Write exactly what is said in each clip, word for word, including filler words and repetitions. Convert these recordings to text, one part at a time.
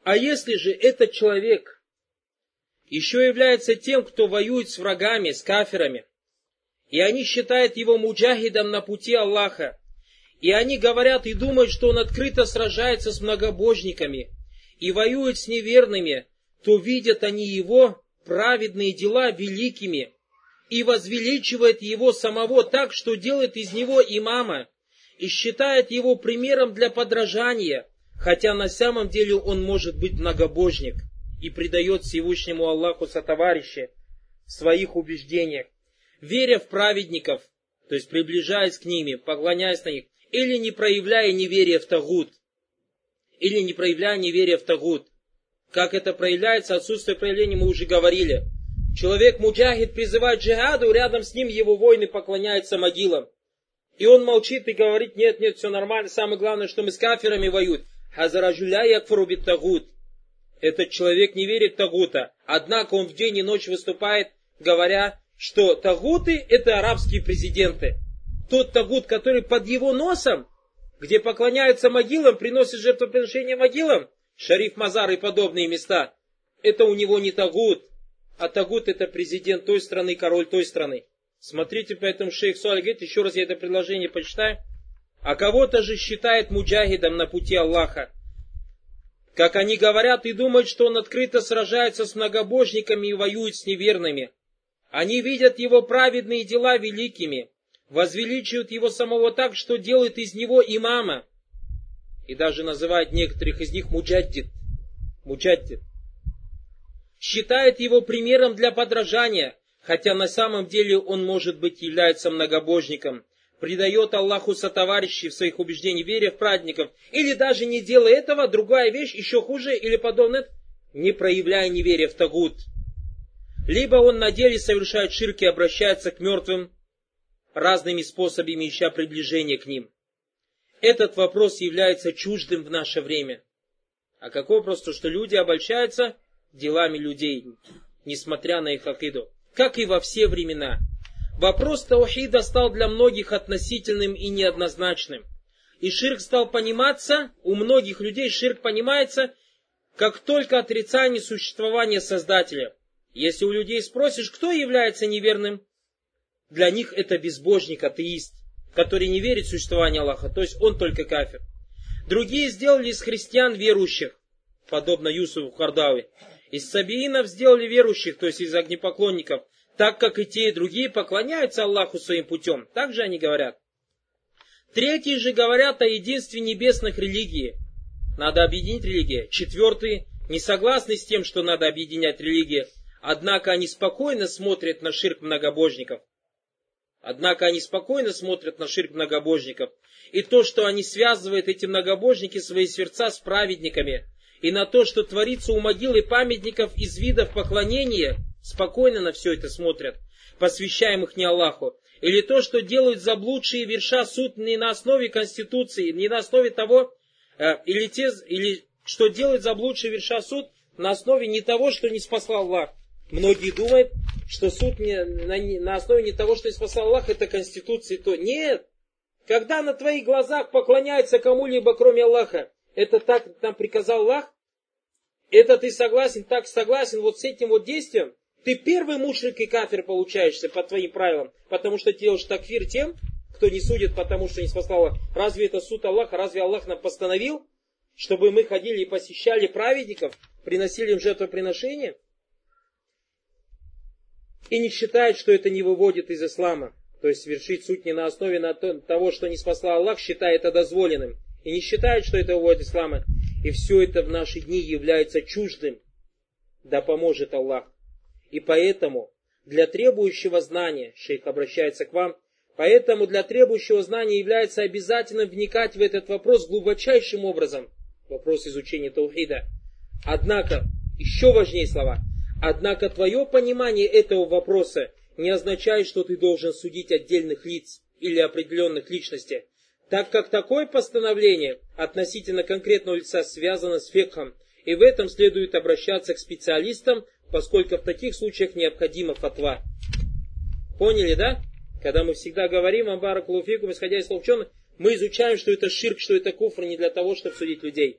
А если же этот человек еще является тем, кто воюет с врагами, с кафирами, и они считают его муджахидом на пути Аллаха, и они говорят и думают, что он открыто сражается с многобожниками и воюет с неверными, то видят они его праведные дела великими и возвеличивают его самого так, что делает из него имама и считает его примером для подражания, хотя на самом деле он может быть многобожник и предает Всевышнему Аллаху сотоварища в своих убеждениях, веря в праведников, то есть приближаясь к ними, поклоняясь на них, или не проявляя неверия в тагут, или не проявляя неверия в тагут. Как это проявляется, отсутствие проявления мы уже говорили. Человек муджахид призывает к джихаду, рядом с ним его воины поклоняются могилам. И он молчит и говорит: нет, нет, все нормально, самое главное, что мы с кафирами воюют. Хазараджуля якфуру бит тагут. Этот человек не верит в тагута, однако он в день и ночь выступает, говоря, что тагуты — это арабские президенты. Тот тагут, который под его носом, где поклоняются могилам, приносит жертвоприношения могилам, Шариф Мазар и подобные места, это у него не тагут, а тагут — это президент той страны, король той страны. Смотрите, поэтому шейх Суаль говорит, еще раз я это предложение почитаю. А кого-то же считает муджахидом на пути Аллаха. Как они говорят и думают, что он открыто сражается с многобожниками и воюет с неверными. Они видят его праведные дела великими, возвеличивают его самого так, что делают из него имама. И даже называют некоторых из них муджаддид. Муджаддид. Считает его примером для подражания, хотя на самом деле он, может быть, является многобожником, предает Аллаху сотоварищей в своих убеждениях, веря в праведников, или даже не делая этого, другая вещь, еще хуже или подобное, не проявляя неверия в тагут. Либо он на деле совершает ширк и обращается к мертвым разными способами, ища приближение к ним. Этот вопрос является чуждым в наше время. А какой вопрос? То, что люди обольщаются делами людей, несмотря на их акиду. Как и во все времена. Вопрос таухида стал для многих относительным и неоднозначным. И ширк стал пониматься, у многих людей ширк понимается, как только отрицание существования Создателя. Если у людей спросишь, кто является неверным, для них это безбожник, атеист, который не верит в существование Аллаха, то есть он только кафир. Другие сделали из христиан верующих, подобно Юсуфу Кардауи. Из сабиинов сделали верующих, то есть из огнепоклонников, так как и те, и другие поклоняются Аллаху своим путем. Так же они говорят. Третьи же говорят о единстве небесных религий. Надо объединить религии. Четвертые не согласны с тем, что надо объединять религии. Однако они спокойно смотрят на ширк многобожников. Однако они спокойно смотрят на ширк многобожников. И то, что они связывают, эти многобожники, свои сердца с праведниками, и на то, что творится у могил и памятников из видов поклонения, спокойно на все это смотрят, посвящаемых не Аллаху. Или то, что делают заблудшие верша суд не на основе Конституции, не на основе того, э, или, те, или что делают заблудшие верша суд на основе не того, что не спасал Аллах. Многие думают, что суд не, на, на основе не того, что не спасал Аллах, это Конституция. То нет. Когда на твоих глазах поклоняются кому-либо, кроме Аллаха, это так нам приказал Аллах, это ты согласен, так согласен вот с этим вот действием, ты первый мушрик и кафир получаешься по твоим правилам, потому что ты делаешь такфир тем, кто не судит, потому что не спасал Аллах. Разве это суд Аллаха? Разве Аллах нам постановил, чтобы мы ходили и посещали праведников, приносили им жертвоприношения? И не считает, что это не выводит из ислама. То есть совершить суд не на основе на то, того, что не спасла Аллах, считает это дозволенным. И не считает, что это выводит из ислама. И все это в наши дни является чуждым. Да поможет Аллах. И поэтому для требующего знания, шейх обращается к вам, поэтому для требующего знания является обязательным вникать в этот вопрос глубочайшим образом. Вопрос изучения таухида. Однако, еще важнее слова. Однако твое понимание этого вопроса не означает, что ты должен судить отдельных лиц или определенных личностей, так как такое постановление относительно конкретного лица связано с фикхом, и в этом следует обращаться к специалистам, поскольку в таких случаях необходима фатва. Поняли, да? Когда мы всегда говорим о баракаллаху фикум, исходя из слов ученых, мы изучаем, что это ширк, что это куфр, не для того, чтобы судить людей.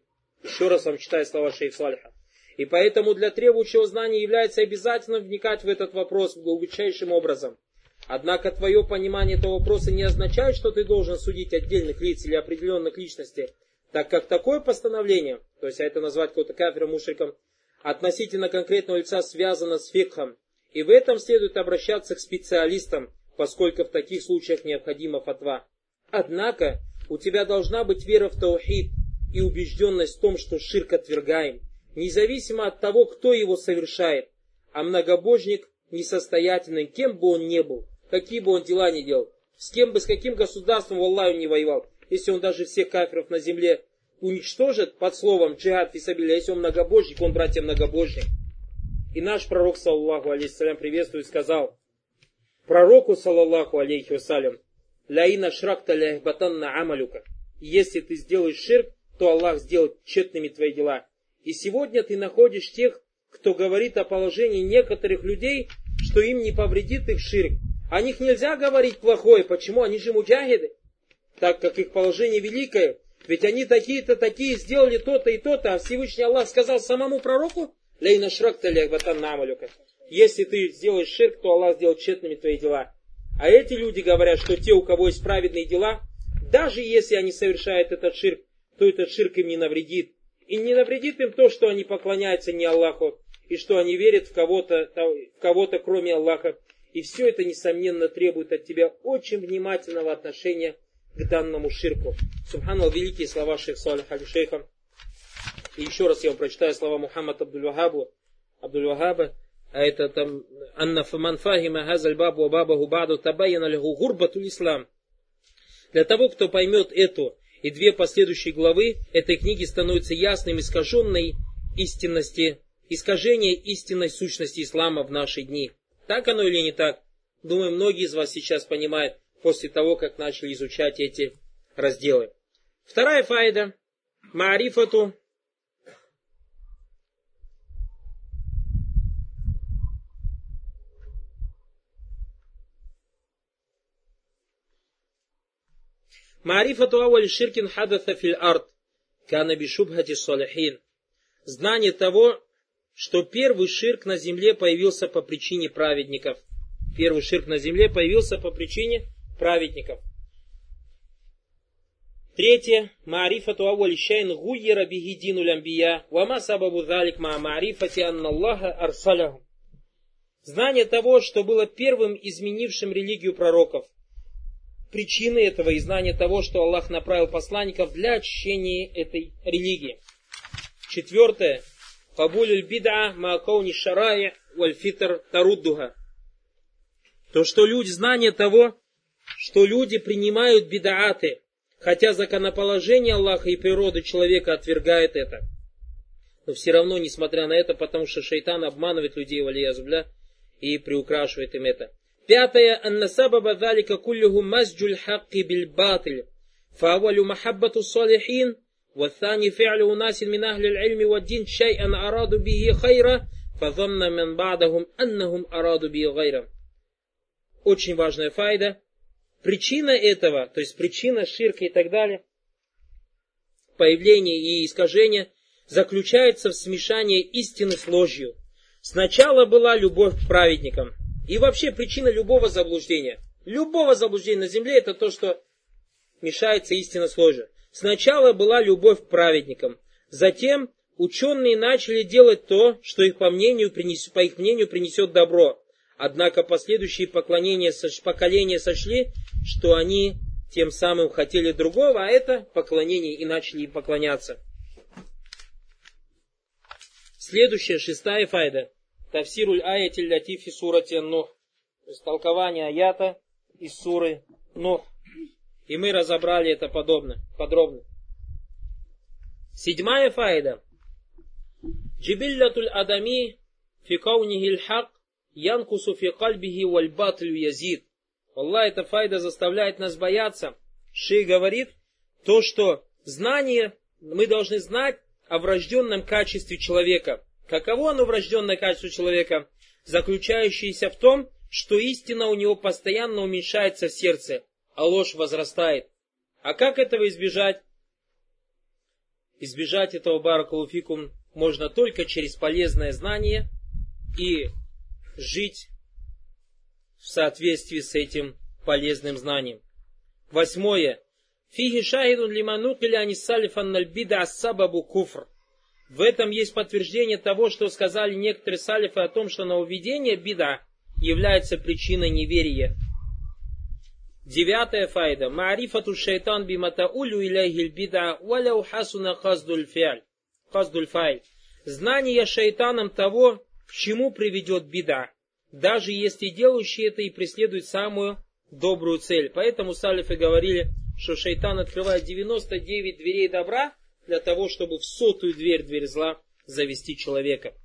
Еще раз вам читаю слова шейха Салиха. И поэтому для требующего знания является обязательным вникать в этот вопрос глубочайшим образом. Однако твое понимание этого вопроса не означает, что ты должен судить отдельных лиц или определенных личностей, так как такое постановление, то есть это назвать какого-то кафиром, мушриком, относительно конкретного лица связано с фикхом. И в этом следует обращаться к специалистам, поскольку в таких случаях необходима фатва. Однако у тебя должна быть вера в таухид и убежденность в том, что ширк отвергаем, независимо от того, кто его совершает, а многобожник несостоятельным, кем бы он ни был, какие бы он дела ни делал, с кем бы, с каким государством в Аллахе не воевал, если он даже всех кафиров на земле уничтожит под словом джихад фисабилля, если он многобожник, он, братья, многобожник. И наш пророк, саллаллаху алейхиссалям, приветствует, сказал пророку, саллаллаху алейхи вассалям: «Ляина шракта ляхбатанна амалюка». Если ты сделаешь ширк, то Аллах сделает тщетными твои дела. И сегодня ты находишь тех, кто говорит о положении некоторых людей, что им не повредит их ширк. О них нельзя говорить плохое. Почему? Они же муджахиды. Так как их положение великое. Ведь они такие-то, такие, сделали то-то и то-то. А Всевышний Аллах сказал самому пророку: «Лейна шракта ляхбатанна амалюка». Если ты сделаешь ширк, то Аллах сделает тщетными твои дела. А эти люди говорят, что те, у кого есть праведные дела, даже если они совершают этот ширк, то этот ширк им не навредит. И не навредит им то, что они поклоняются не Аллаху, и что они верят в кого-то, в кого-то кроме Аллаха. И все это, несомненно, требует от тебя очень внимательного отношения к данному ширку. Субханаллах, великие слова шейха Салиха аль-Шейха. И еще раз я вам прочитаю слова Мухаммада Абдуль-Вахаба. Абдуль-Вахаба. А это там: «Анна фаман фахима хазаль бабу бабаху баду табайяна лиху гурбатуль ислам». Для того, кто поймет эту и две последующие главы этой книги, становится ясным искаженной истинности, искажение истинной сущности ислама в наши дни. Так оно или не так? Думаю, многие из вас сейчас понимают после того, как начали изучать эти разделы. Вторая файда. Маарифату. Маарифату ауаль ширкин хадатha фил ард, кана бишубхати салихин. Знание того, что первый ширк на земле появился по причине праведников. Первый ширк на земле появился по причине праведников. Третье. Маарифату ауаль шайн гуйера бихи дину лямбия, вама сабабу залик ма маарифати анна Аллаха арсаляху. Знание того, что было первым изменившим религию пророков. Причины этого и знание того, что Аллах направил посланников для очищения этой религии. Четвертое. Кабулюль бид'a маакауни шарай валь фитр таруддуха. То, что люди, знание того, что люди принимают бидааты, хотя законоположение Аллаха и природы человека отвергает это. Но все равно, несмотря на это, потому что шайтан обманывает людей, валиязубля, и приукрашивает им это. Пятое. Анна сабаба залика куллюху масджуль хакки биль батиль. Фаавалю махаббату салихин. Ваthani фи'лю унасин мин ахлил ильми ваддин шай'ан араду бихи хайра. Фазанна мин ба'дахум аннахум араду бихи гайра. Очень важная файда. Причина этого, то есть причина ширка и так далее, появление и искажение, заключается в смешании истины с ложью. Сначала была любовь к праведникам. И вообще причина любого заблуждения, любого заблуждения на земле, это то, что мешается истина с ложью. Сначала была любовь к праведникам. Затем ученые начали делать то, что их по, мнению принес, по их мнению принесет добро. Однако последующие поклонения, поколения сочли, что они тем самым хотели другого, а это поклонение, и начали им поклоняться. Следующая, шестая файда. Тафсируль аятиль латифи сурати Нух. То есть толкование аята из суры Нух. И мы разобрали это подобно, подробно. Седьмая файда. Джибиллятуль адами фи каунихиль хак янкусу фи кальбихи валь батлю язид. Аллах, эта файда заставляет нас бояться. Шейх говорит, то, что знание, мы должны знать о врожденном качестве человека. Каково оно врожденное качество человека? Заключающееся в том, что истина у него постоянно уменьшается в сердце, а ложь возрастает. А как этого избежать? избежать этого, баракаллаху фикум, можно только через полезное знание и жить в соответствии с этим полезным знанием. Восьмое. Фиги шахидун лиману киляни салифан нальбида сабабу куфр. В этом есть подтверждение того, что сказали некоторые салифы о том, что нововведение бида является причиной неверия. Девятая файда. Маарифату шайтан биматаулю иляйхиль бида валяу хасуна хаздуль файль. Знание шайтаном того, к чему приведет бида, даже если делающий это и преследует самую добрую цель. Поэтому салифы говорили, что шайтан открывает девяносто девять дверей добра для того, чтобы в сотую дверь, дверь зла, завести человека.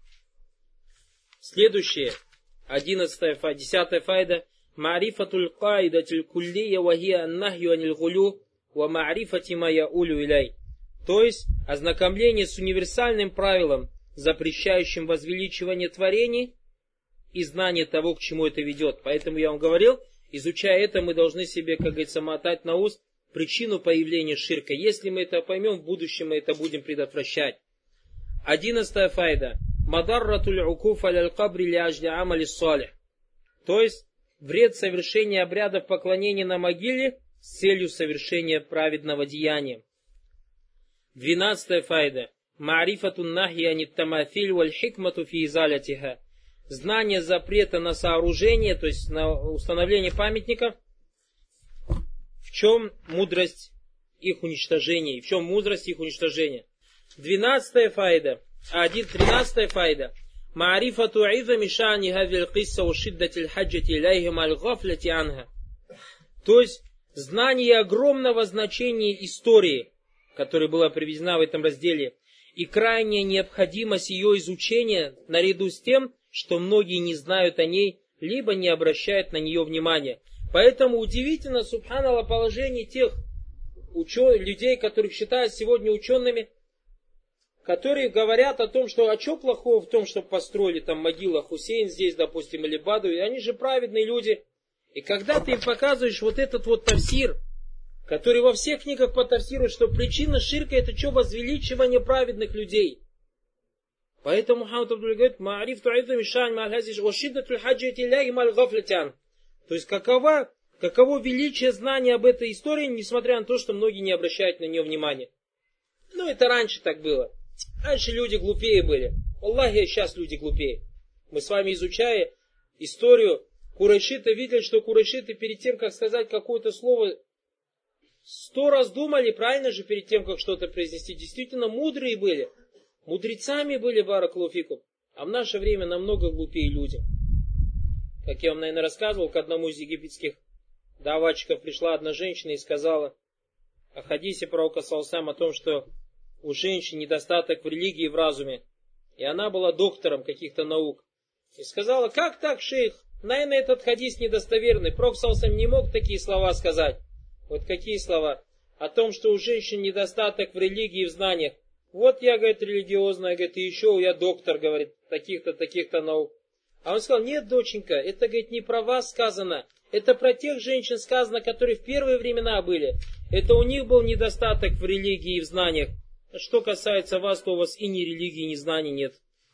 Следующее, одиннадцатая, десятая файда. Маарифатуль каидатуль куллия вахия аннахью аниль гулю ва маарифати ма яулю иляй. То есть, ознакомление с универсальным правилом, запрещающим возвеличивание творений и знание того, к чему это ведет. Поэтому я вам говорил, изучая это, мы должны себе, как говорится, мотать на ус причину появления ширка. Если мы это поймем, в будущем мы это будем предотвращать. Одиннадцатая файда. Мадарратуль укуф аляль кабри ли ажли амали салих. То есть, вред совершения обрядов поклонения на могиле с целью совершения праведного деяния. Двенадцатая файда. Маарифатун нахи анит тамафиль валь хикмату фи изалятиха. Знание запрета на сооружение, то есть на установление памятников. В чем мудрость их уничтожения? И в чем мудрость их уничтожения? Двенадцатая файда. Один, тринадцатая файда. Маарифату изами шани хазил кисса у шиддатиль хаджати иляйхим аль гафляти анха. То есть, знание огромного значения истории, которая была приведена в этом разделе, и крайняя необходимость ее изучения, наряду с тем, что многие не знают о ней, либо не обращают на нее внимания. Поэтому удивительно, субханаллах, положение тех ученых, людей, которых считают сегодня учеными, которые говорят о том, что а что плохого в том, что построили там могила Хусейн здесь, допустим, или Бадуи, они же праведные люди. И когда ты им показываешь вот этот вот тафсир, который во всех книгах потафсирует, что причина ширка это что, возвеличивание праведных людей. Поэтому Мухаммад Абдулла говорит, маариф ту'идду мишань ма'аль-хазиш ошиддатуль хаджати иляйхи маль-гафлятян. То есть каково, каково величие знания об этой истории, несмотря на то, что многие не обращают на нее внимания. Ну это раньше так было. Раньше люди глупее были. Аллахи, сейчас люди глупее. Мы с вами, изучая историю курайшита, видели, что курайшиты перед тем, как сказать какое-то слово, сто раз думали, правильно же, перед тем, как что-то произнести. Действительно мудрые были. Мудрецами были, баракаллаху фикум. А в наше время намного глупее люди. Как я вам, наверное, рассказывал, к одному из египетских даватчиков пришла одна женщина и сказала о хадисе пророка саллаллаху о том, что у женщин недостаток в религии и в разуме. И она была доктором каких-то наук. И сказала, как так, шейх? Наверное, этот хадис недостоверный. Пророк саллаллаху не мог такие слова сказать. Вот какие слова? О том, что у женщин недостаток в религии и в знаниях. Вот я, говорит, религиозная, говорит, и еще я доктор, говорит, таких-то, таких-то наук. А он сказал, нет, доченька, это, говорит, не про вас сказано. Это про тех женщин сказано, которые в первые времена были. Это у них был недостаток в религии и в знаниях. Что касается вас, то у вас и ни религии, ни знаний нет.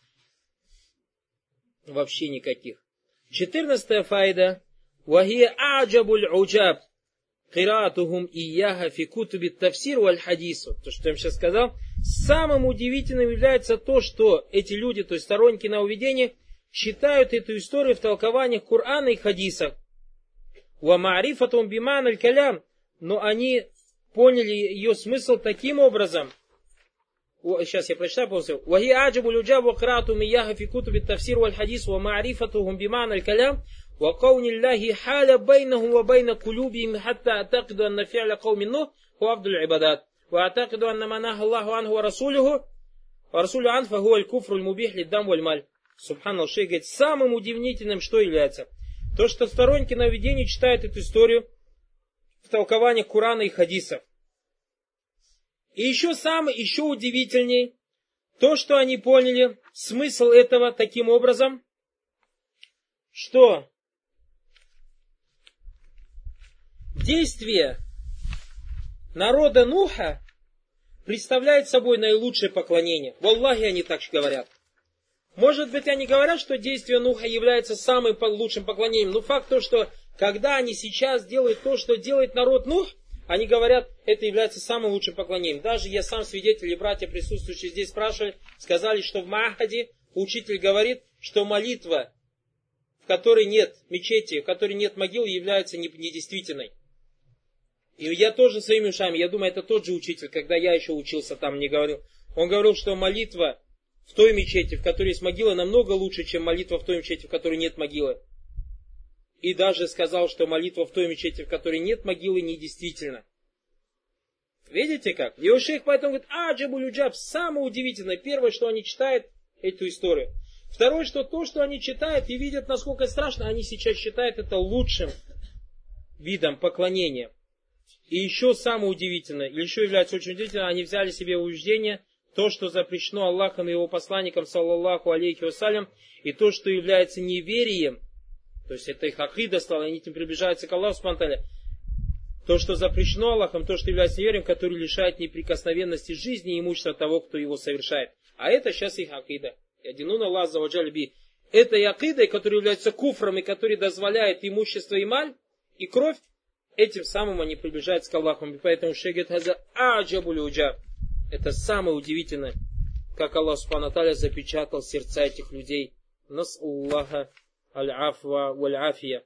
Вообще никаких. Четырнадцатая файда. Вахия аджабуль уджаб. Киратухум ияха фи кутуби тафсир валь хадису. То, что я вам сейчас сказал. Самым удивительным является то, что эти люди, то есть сторонники нововведения, считают эту историю в толкованиях Корана и хадисах. Ва маарифатум биман аль-калям. Но они поняли ее смысл таким образом. Сейчас я прочитаю полностью. Вахи аджабу люджабу крату мияха фи кутуби тафсир валь хадис ва маарифатухум биман аль-калям ва кауни Аллахи халя байнахум ва байна кулюбихим хатта атакиду анна фи'ля кауми Нух ва абдуль ибадат ва атакиду анна манах Аллаху анху ва расулюху ва расулю ан фа хуа аль-куфру аль-мубих лиддам валь маль. Субханаллах, шейх говорит, самым удивительным что является? То, что сторонники нововведения читают эту историю в толкованиях Корана и хадисов. И еще самое, еще удивительней, то, что они поняли смысл этого таким образом, что действия народа Нуха представляет собой наилучшее поклонение. Валлахи, они так говорят. Может быть, они говорят, что действие Нуха является самым лучшим поклонением, но факт то, что когда они сейчас делают то, что делает народ Нух, они говорят, это является самым лучшим поклонением. Даже я сам свидетель и братья, присутствующие здесь, спрашивали, сказали, что в Махаде учитель говорит, что молитва, в которой нет мечети, в которой нет могил, является недействительной. И я тоже своими ушами, я думаю, это тот же учитель, когда я еще учился там, мне говорил. Он говорил, что молитва в той мечети, в которой есть могила, намного лучше, чем молитва в той мечети, в которой нет могилы. И даже сказал, что молитва в той мечети, в которой нет могилы, недействительна. Видите как? И шейх поэтому говорит, а, Джабуль Уджаб, самое удивительное. Первое, что они читают эту историю. Второе, что то, что они читают и видят, насколько страшно, они сейчас считают это лучшим видом поклонения. И еще самое удивительное, или еще является очень удивительным, они взяли себе убеждение, то, что запрещено Аллахом и его посланником, саллаллаху алейхи вассалям, и то, что является неверием, то есть это их акида стала, они этим приближаются к Аллаху субхану ва тааля. То, что запрещено Аллахом, то, что является неверием, который лишает неприкосновенности жизни и имущества того, кто его совершает. А это сейчас их акида. Ядинун Аллах заваджаль би. Этой акидой, которая является куфром и который дозволяет имущество и маль, и кровь, этим самым они приближаются к Аллаху. И поэтому шейх говорит, хаза аджабуль уджаб. Это самое удивительное, как Аллах субхану ва тааля запечатал сердца этих людей. Нас Аллаха аль-афва валь-афия.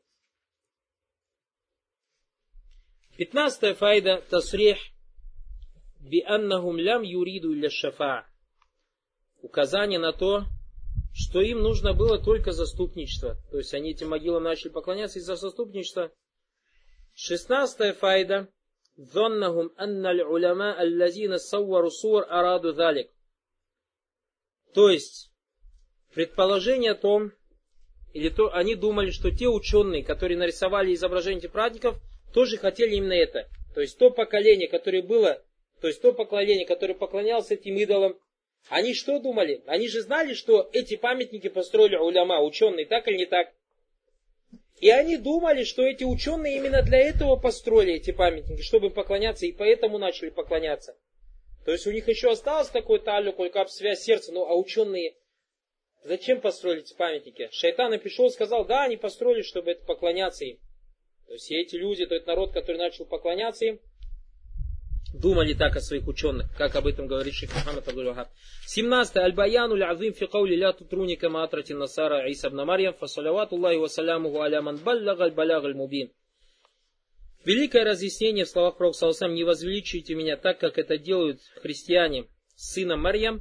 Пятнадцатая файда тасрих би аннахум лям юриду илля шафа. Указание на то, что им нужно было только заступничество. То есть они этим могилам начали поклоняться из-за заступничества. Шестнадцатая файда. ظنهم أن العلماء الذين صوروا صور أرادوا ذلك. То есть, предположение о том, или то, они думали, что те ученые, которые нарисовали изображение этих праздников, тоже хотели именно это. То есть, то поколение, которое было, то есть, то поколение, которое поклонялось этим идолам, они что думали? Они же знали, что эти памятники построили уляма, ученые, так или не так? И они думали, что эти ученые именно для этого построили эти памятники, чтобы поклоняться, и поэтому начали поклоняться. То есть у них еще осталось такой талюк, кулькап, связь сердца, ну а ученые зачем построили эти памятники? Шайтан и пришел и сказал, да, они построили, чтобы это поклоняться им. То есть эти люди, то есть народ, который начал поклоняться им, думали так о своих ученых, как об этом говорит шейх Мухаммад Абдуль-Вахаб. семнадцатое. Аль-Баяну ль-Азим фи каули ля тутруни кама атрати насара Иса ибн Марьям фа салавату Аллахи ва салямуху аля ман баллага аль-балаг аль-мубин. Великое разъяснение в словах Пророка саллаллаху алейхи ва саллям: не возвеличивайте меня так, как это делают христиане с сыном Марьям.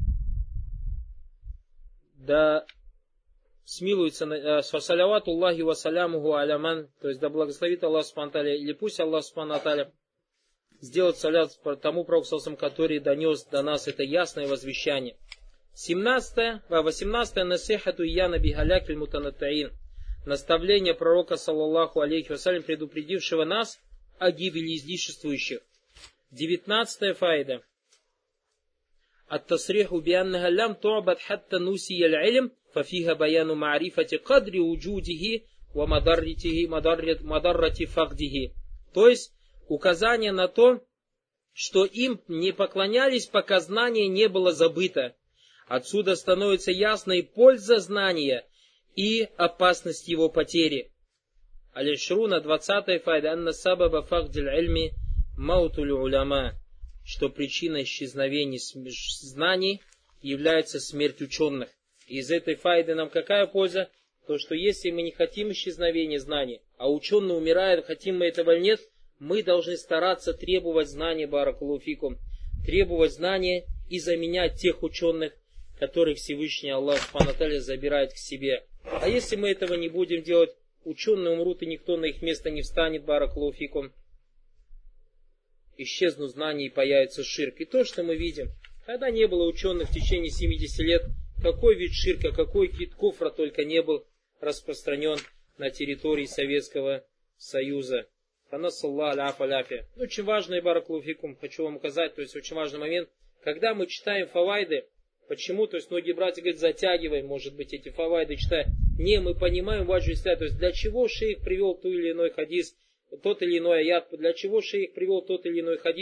Да смилуется фа салавату Аллахи ва салямуху аля ман, то есть да благословит Аллах субхану ва тааля, или пусть Аллах субхану ва тааля сделать салят тому пророку, который донес до нас это ясное возвещание. семнадцатое. восемнадцатое. Насихату ияна бигаляк фил мутанаттаин. Наставление пророка, саллаллаху алейхи вассалям, предупредившего нас о гибели излишествующих. девятнадцатая файда. Ат-тасриху бианнаха лям ту'бад хатта нусия аль-илм, фафиха баяну ма'рифати кадри уджудихи ва мадаррати мадаррати фагдихи. То есть указание на то, что им не поклонялись, пока знание не было забыто. Отсюда становится ясной польза знания и опасность его потери. Аль-Шруна, двадцатая файда, анна сабаба фагдиль ильми маутуль уляма, что причиной исчезновения знаний является смерть ученых. И из этой файды нам какая польза? То, что если мы не хотим исчезновения знаний, а ученые умирают, хотим мы этого или нет, мы должны стараться требовать знания, баракаллаху фикум, требовать знания и заменять тех ученых, которых Всевышний Аллах субхану ва тааля забирает к себе. А если мы этого не будем делать, ученые умрут и никто на их место не встанет, баракаллаху фикум. Исчезнут знания и появится ширк. И то, что мы видим, когда не было ученых в течение семидесяти лет, какой вид ширка, какой вид куфра только не был распространен на территории Советского Союза. Очень важный, баракаллаху фикум, хочу вам указать, то есть очень важный момент, когда мы читаем фавайды, почему, то есть многие братья говорят, затягиваем, может быть, эти фавайды читаем. Не, мы понимаем ваджу исля, то есть для чего шейх привел тот или иной хадис, тот или иной аят, для чего шейх привел тот или иной хадис,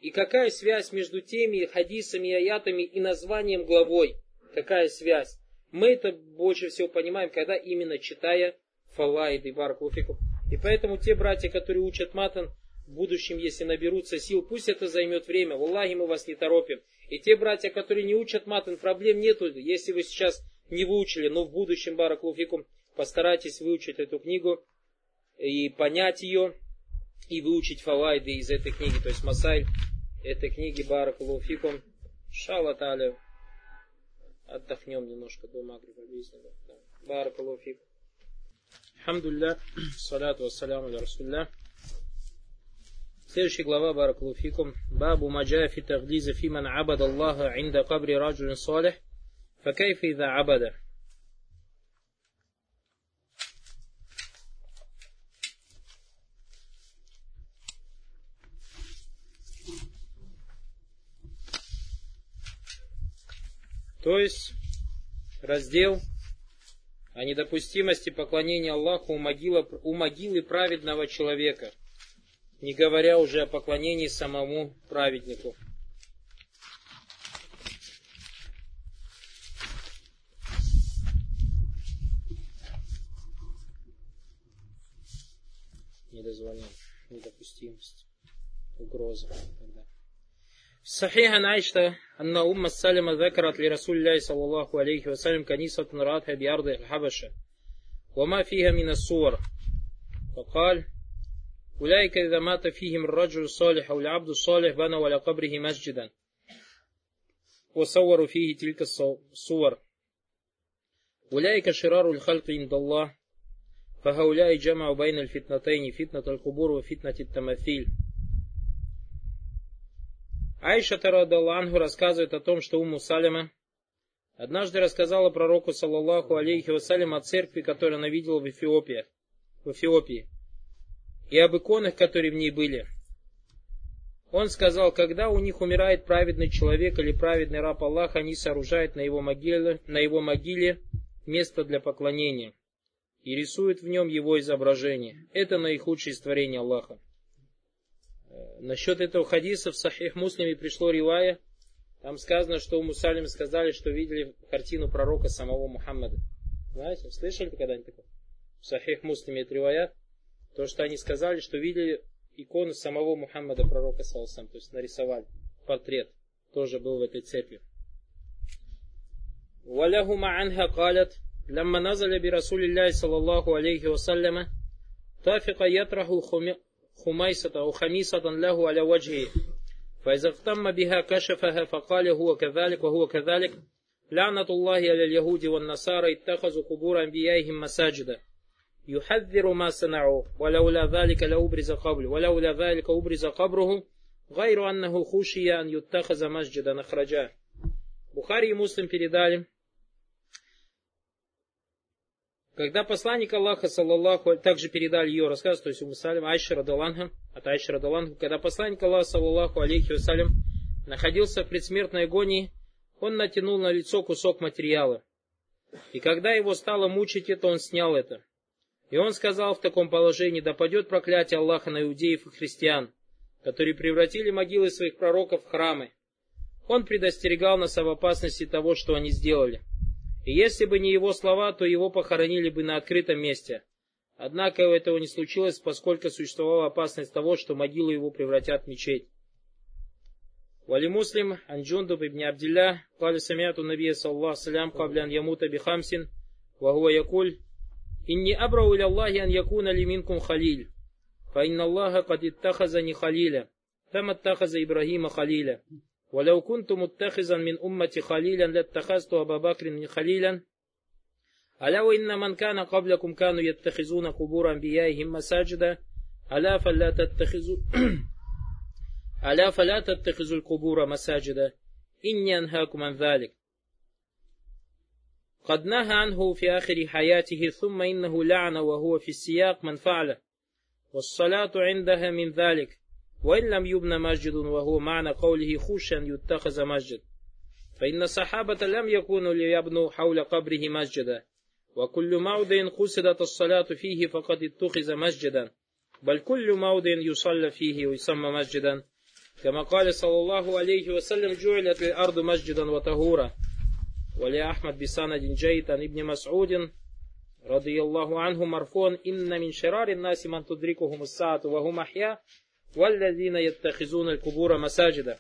И какая связь между теми хадисами и аятами и названием главой? Какая связь? Мы это больше всего понимаем, когда именно читая фаваиды, баракулуфикум. И поэтому те братья, которые учат матан, в будущем, если наберутся сил, пусть это займет время. Валлахи, мы вас не торопим. И те братья, которые не учат матан, проблем нету. Если вы сейчас не выучили, но в будущем, баракулуфикум, постарайтесь выучить эту книгу и понять ее, и выучить фавайды из этой книги, то есть масайль этой книги, баракулуфикум. Иншаллах та'аля. Отдохнем немножко до магриба. Баракулуфикум. Алхамдулилля. Салату вассаляму аля расулилля. Следующая глава, баракулуфикум. Бабу маджа фи таглиза фи ман абада Аллаха инда кабри раджулин салих. Факайфа иза абада. То есть раздел о недопустимости поклонения Аллаху у могилы, у могилы праведного человека, не говоря уже о поклонении самому праведнику. Недозволение, недопустимость, угроза. صحيح عن عائشة أن أم السلمة ذكرت لرسول الله صلى الله عليه وسلم كنيسة رأتها بأرض الحبشة وما فيها من الصور فقال أولئك إذا مات فيهم الرجل الصالح أو العبد الصالح بنوا على قبره مسجدا وصوروا فيه تلك الصور أولئك شرار الخلق عند الله فهؤلاء جمعوا بين الفتنتين فتنة القبور وفتنة التماثيل. Айша радхиаллаху анху рассказывает о том, что Умму Салима однажды рассказала пророку, саллаллаху алейхи вассалям, о церкви, которую она видела в Эфиопии, в Эфиопии, и об иконах, которые в ней были. Он сказал, когда у них умирает праведный человек или праведный раб Аллаха, они сооружают на его могиле, на его могиле место для поклонения и рисуют в нем его изображение. Это наихудшее из творений Аллаха. Насчет этого хадиса в Сахих Муслиме пришло ривая. Там сказано, что у Мусалим сказали, что видели картину пророка самого Мухаммада. Знаете, слышали когда-нибудь такое? В Сахих Муслиме это ривая. То, что они сказали, что видели икону самого Мухаммада, пророка саллаллаху, то есть нарисовали портрет. Тоже был в этой церкви. Валяхума анха калят, лямма назаля би Расулиллахи саллаллаху алейхи вассаляма, тафика ятраху خميسة أو خميسة له على وجهه فإذا اغتم بها كشفها فقال هو كذلك وهو كذلك لعنة الله على اليهود والنصارى اتخذوا قبور أنبيائهم مساجدا يحذر ما صنعوا ولولا ذلك لأبرز قبره ولولا ذلك أبرز قبره غير أنه خشي أن يتخذ مسجدا أخرجاه. Бухари и Муслим передали, когда посланник Аллаха, саллаллаху, также передали ее рассказ, то есть Умму Салима, Айша радхиаллаху анха, от Айши радхиаллаху анха, когда посланник Аллаха, саллаллаху алейхи вассалям, находился в предсмертной агонии, он натянул на лицо кусок материала. И когда его стало мучить это, он снял это. И он сказал в таком положении: да падет проклятие Аллаха на иудеев и христиан, которые превратили могилы своих пророков в храмы. Он предостерегал нас об опасности того, что они сделали. И если бы не его слова, то его похоронили бы на открытом месте. Однако этого не случилось, поскольку существовала опасность того, что могилу его превратят в мечеть. Вали Муслим, ан Джундуб ибн Абдилля, кали самиату набия саллаллаху салям, кабля ан ямута би хамсин, ва хуа якуль, инни абрау иля Аллахи ан якуна ли минкум халиль, фа инна Аллаха кад иттахазани халиля, там иттахаза Ибрахима халиля. ولو كنت متخذا من أمتي خليلا لاتخذت أبا بكر خليلا ألا وإن من كان قبلكم كانوا يتخذون قبور أنبيائهم مساجدا ألا فلا تتخذوا ألا فلا تتخذوا القبور مساجدا إني أنهاكم عن ذلك قد نهى عنه في آخر حياته ثم إنه لعن وهو في السياق من فعله والصلاة عندها من ذلك وإن لم يبنى مسجد وهو معنى قوله خشى أن يتخذ مسجد فإن الصحابة لم يكونوا ليبنوا حول قبره مسجدا وكل موضع قصدت الصلاة فيه فقد اتخذ مسجدا بل كل موضع يصلى فيه ويسمى مسجدا كما قال صلى الله عليه وسلم جعلت الأرض مسجدا وطهورا. ولأحمد بسند جيد عن ابن مسعود رضي الله عنه مرفوعا إن من شرار الناس من تدركهم الساعة وهم أحياء والذين يتخذون القبور مساجدا.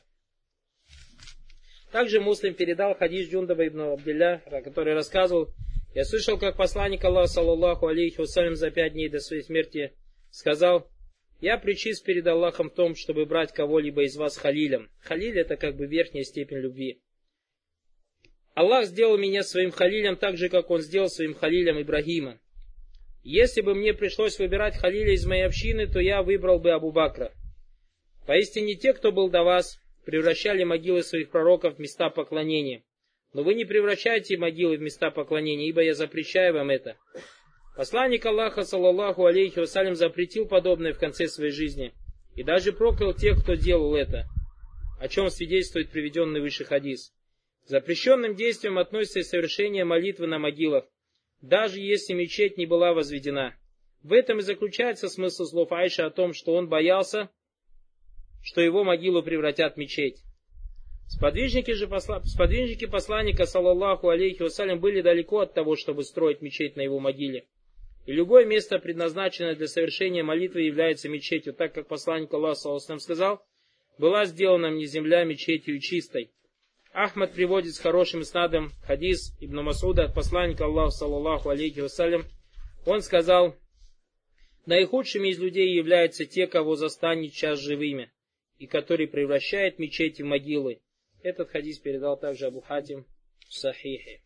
Также Муслим передал хадис Джундаба ибн Абдилля, который рассказывал: я слышал, как посланник Аллаха, саллаллаху алейхи вассалям, за пять дней до своей смерти сказал: я причист перед Аллахом в том, чтобы брать кого-либо из вас халилем. Халиль — это как бы верхняя степень любви. Аллах сделал меня своим халилем так же, как Он сделал своим халилем Ибрагима. Если бы мне пришлось выбирать халиля из моей общины, то я выбрал бы Абу Бакра. Поистине те, кто был до вас, превращали могилы своих пророков в места поклонения. Но вы не превращайте могилы в места поклонения, ибо я запрещаю вам это. Посланник Аллаха, саллаллаху алейхи вассалям, запретил подобное в конце своей жизни и даже проклял тех, кто делал это, о чем свидетельствует приведенный выше хадис. К запрещенным действиям относится и совершение молитвы на могилах, даже если мечеть не была возведена. В этом и заключается смысл слов Айши о том, что он боялся, что его могилу превратят в мечеть. Сподвижники же посла... Сподвижники посланника, саллаллаху алейхи вассалям, были далеко от того, чтобы строить мечеть на его могиле. И любое место, предназначенное для совершения молитвы, является мечетью, так как посланник Аллаха, саллаллаху алейхи вассалям, сказал: была сделана мне земля мечетью чистой. Ахмад приводит с хорошим иснадом хадис Ибн Масуда от посланника Аллаха, саллаллаху алейхи вассалям. Он сказал: наихудшими из людей являются те, кого застанет час живыми, и который превращает мечети в могилы. Этот хадис передал также Абу Хатим в Сахихе.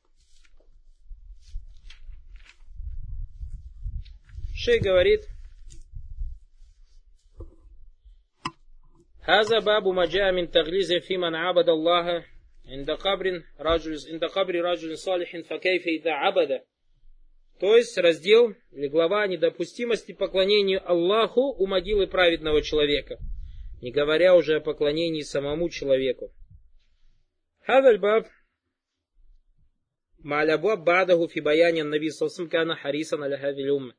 Шейх говорит: «Хаза бабу маджа мин таглизин фиман абада Аллаха инда кабрин раджулин салихин факейфа ида абада». То есть раздел или глава о недопустимости поклонению Аллаху у могилы праведного человека, не говоря уже о поклонении самому человеку. Хазаль баб ма'алябуаб бадаху фи баяни ан-наби саллаллаху алейхи ва саллям кана харисан аля хазил умма.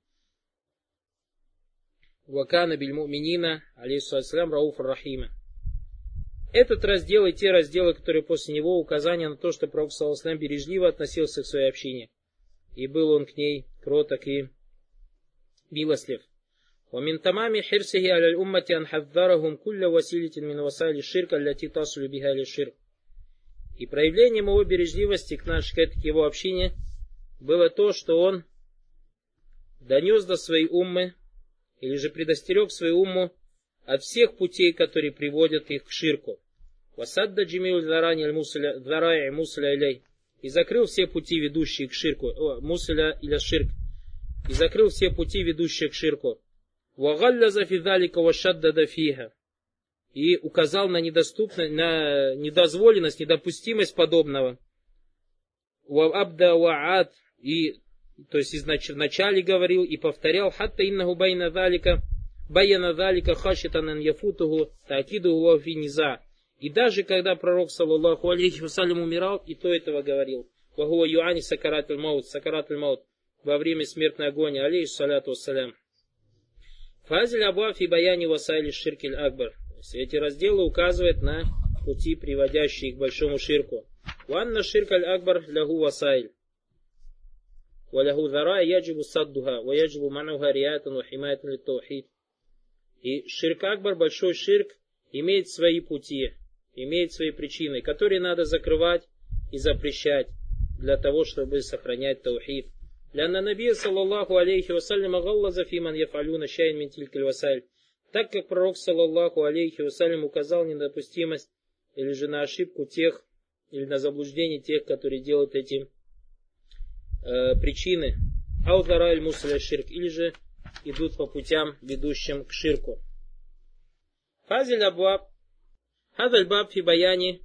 Вакана биль му'минина алейхиссалям рауфур рахима. Этот раздел и те разделы, которые после него, указания на то, что пророк саллаллаху алейхи ва саллям бережливо относился к своей общине, и был он к ней кроток и милостлив. ومن تمام حرصه على الأمة أن حذرهم كل وسيلة من وسائل الشرك التي تصل بها للشرك. И проявлением его бережливости к нашей, к его общине, было то, что он донес до своей уммы, или же предостерег свою умму от всех путей, которые приводят их к ширку. وَسَدَّ جِمِيعُ الذَّرَائِعِ مُوصِلَ إِلَيْهِ. И закрыл все пути, ведущие к ширку. О, мусля или ширк. И закрыл все пути, ведущие к ширку. وَغَلَّزَ فِي ذَلِكَ وَشَدَّدَ فِيهَا. И указал на недоступность, на недозволенность, недопустимость подобного. وَأَبْدَ وَعَادْ. И, то есть, вначале говорил и повторял, حَتَّى إِنَّهُ بَيْنَ ذَلِكَ بَيَّنَ ذَلِكَ خَشِيَةً أَنْ يَفُوتُهُ تَأْكِيدُهُ فِي نِزَاعٍ. И даже когда пророк, саллаллаху алейхи вассалям, умирал, и то этого говорил. وَهُوَ يُعَانِ سَكَرَاتُ الْمَوْتِ سَكَرَاتُ الْمَوْتِ. Во время смертной агонии, алейхи салату вассалям. Фазиль абуа фи баяни васайли ширкиль акбар. Эти разделы указывают на пути, приводящие к большому ширку. Ванна ширкаль акбар лягу васайль. Валягу зара яджибу саддуха. Ваяджибу мануха риятан вахимаятан ли таухид. И ширк акбар, большой ширк, имеет свои пути, имеет свои причины, которые надо закрывать и запрещать для того, чтобы сохранять таухид. لأن النبي صلى الله عليه وسلم غلظ في من يفعلون شيئا من تلك الوسائل. Так как пророк, саллаллаху алейхи вассалям, указал недопустимость или же на ошибку тех, или на заблуждение тех, которые делают эти э, причины, аудара аль мусля ширк, или же идут по путям, ведущим к ширку. Фазиль абуаб хадаль баб фи баяни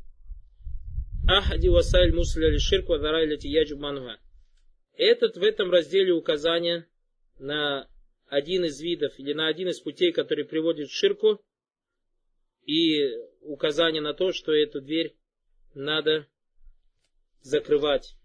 ахади васайль мусля ли ширк ва дара ляти яджиб мануха. Этот в этом разделе указание на один из видов или на один из путей, который приводит к ширку, и указание на то, что эту дверь надо закрывать.